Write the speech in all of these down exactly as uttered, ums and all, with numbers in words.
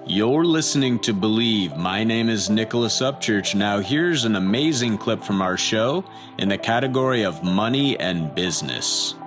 You're listening to Believe. My name is Nicholas Upchurch. Now here's an amazing clip from our show in the category of money and business.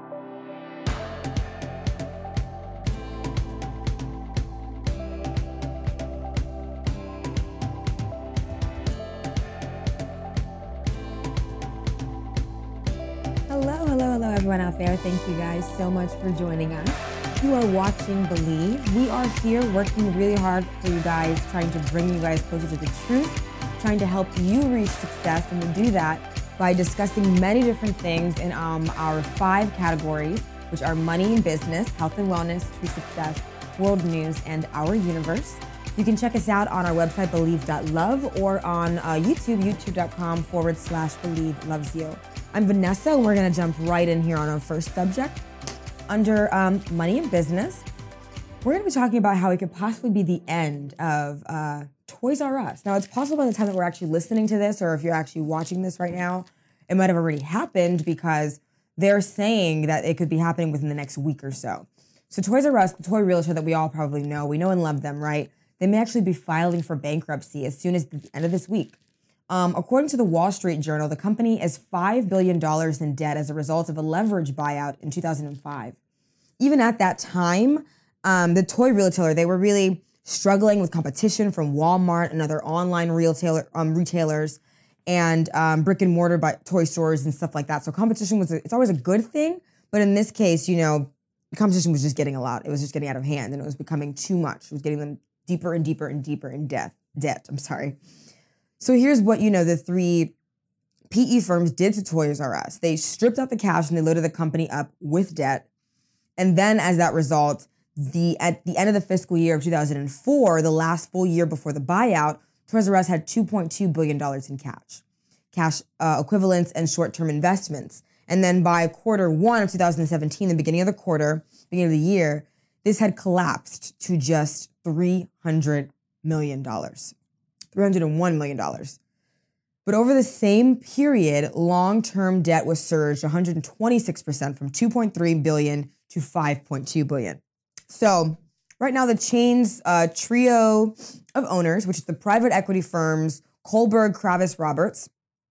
Hello, hello, hello everyone out there. Thank you guys so much for joining us. You are watching Believe. We are here working really hard for you guys, trying to bring you guys closer to the truth, trying to help you reach success, and we do that by discussing many different things in um, our five categories, which are money and business, health and wellness, true success, world news, and our universe. You can check us out on our website, believe dot love, or on uh, YouTube, youtube.com forward slash believe loves you. I'm Vanessa, and we're gonna jump right in here on our first subject. Under um, money and business, we're going to be talking about how it could possibly be the end of uh, Toys R Us. Now, it's possible by the time that we're actually listening to this, or if you're actually watching this right now, it might have already happened because they're saying that it could be happening within the next week or so. So Toys R Us, the toy retailer that we all probably know, we know and love them, right? They may actually be filing for bankruptcy as soon as the end of this week. Um, according to the Wall Street Journal, the company is five billion dollars in debt as a result of a leverage buyout in two thousand five. Even at that time, um, the toy retailer, they were really struggling with competition from Walmart and other online retailer, um, retailers and um, brick and mortar by toy stores and stuff like that. So competition was, a, it's always a good thing. But in this case, you know, the competition was just getting a lot. It was just getting out of hand and it was becoming too much. It was getting them deeper and deeper and deeper in debt. Debt, I'm sorry. So here's what, you know, the three P E firms did to Toys R Us. They stripped out the cash and they loaded the company up with debt. And then as that result, the at the end of the fiscal year of two thousand four, the last full year before the buyout, Toys R Us had two point two billion dollars in cash, cash uh, equivalents and short-term investments. And then by quarter one of two thousand seventeen, the beginning of the quarter, beginning of the year, this had collapsed to just three hundred million dollars. three hundred one million dollars. But over the same period, long-term debt was surged one hundred twenty-six percent from two point three billion dollars to five point two billion dollars. So right now the chain's uh, trio of owners, which is the private equity firms Kohlberg Kravis Roberts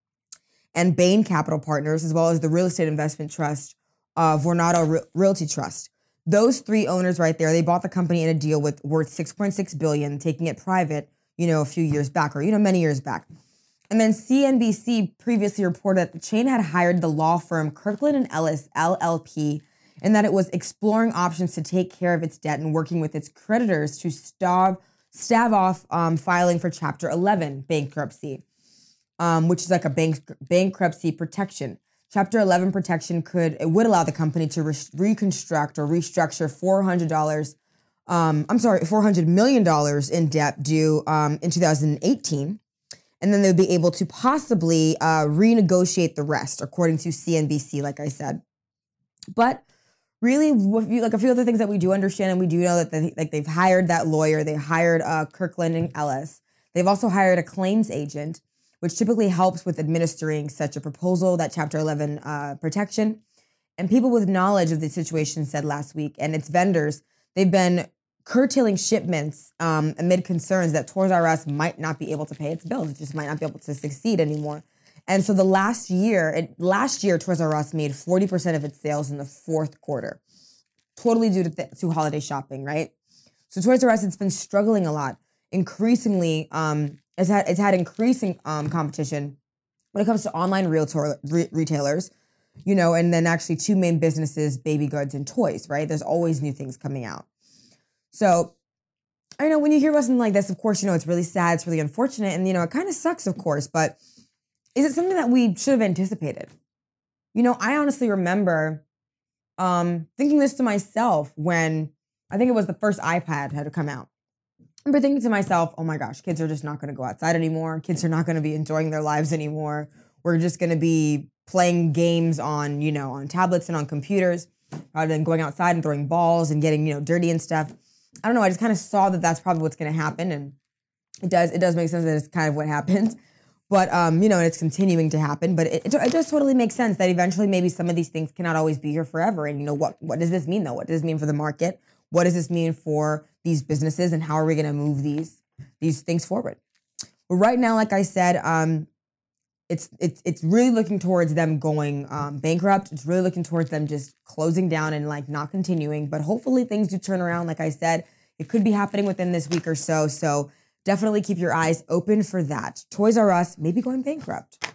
and Bain Capital Partners, as well as the real estate investment trust uh, Vornado Re- Realty Trust. Those three owners right there, they bought the company in a deal with worth six point six billion dollars, taking it private, you know, a few years back, or, you know, many years back. And then C N B C previously reported that the chain had hired the law firm Kirkland and Ellis, L L P, and that it was exploring options to take care of its debt and working with its creditors to stave, stave off um, filing for Chapter eleven bankruptcy, um, which is like a bank, bankruptcy protection. Chapter eleven protection could, it would allow the company to re- reconstruct or restructure four hundred dollars Um, I'm sorry, four hundred million dollars in debt due um, in two thousand eighteen. And then they'll be able to possibly uh, renegotiate the rest, according to C N B C, like I said. But really, like a few other things that we do understand, and we do know that they, like they've hired that lawyer, they hired uh, Kirkland and Ellis. They've also hired a claims agent, which typically helps with administering such a proposal, that Chapter eleven uh, protection. And people with knowledge of the situation said last week, and its vendors, they've been curtailing shipments um, amid concerns that Toys R Us might not be able to pay its bills. It just might not be able to succeed anymore. And so the last year, it, last year, Toys R Us made forty percent of its sales in the fourth quarter, totally due to, th- to holiday shopping, right? So Toys R Us, it's been struggling a lot. Increasingly, um, it's had it's had increasing um, competition when it comes to online realtor, re- retailers, you know, and then actually two main businesses, baby goods and toys, right? There's always new things coming out. So I know when you hear about something like this, of course, you know, it's really sad, it's really unfortunate, and, you know, it kind of sucks, of course, but is it something that we should have anticipated? You know, I honestly remember um, thinking this to myself when I think it was the first iPad had to come out. I remember thinking to myself, oh my gosh, kids are just not going to go outside anymore. Kids are not going to be enjoying their lives anymore. We're just going to be playing games on, you know, on tablets and on computers rather than going outside and throwing balls and getting, you know, dirty and stuff. I don't know. I just kind of saw that that's probably what's going to happen. And it does, it does make sense that it's kind of what happened. But, um, you know, and it's continuing to happen. But it, it, it does totally make sense that eventually maybe some of these things cannot always be here forever. And, you know, what, what does this mean, though? What does this mean for the market? What does this mean for these businesses and how are we going to move these these things forward. But right now, like I said, um, it's it's it's really looking towards them going um, bankrupt. It's really looking towards them just closing down and like not continuing. But hopefully things do turn around. Like I said, it could be happening within this week or so. So definitely keep your eyes open for that. Toys R Us maybe going bankrupt.